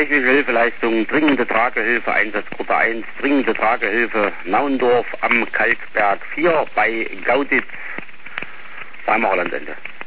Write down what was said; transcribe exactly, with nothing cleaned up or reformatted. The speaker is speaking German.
technische Hilfeleistung, dringende Tragehilfe, Einsatzgruppe eins, dringende Tragehilfe, Naundorf am Kalkberg vier bei Gauditz, Weimar Hollandende.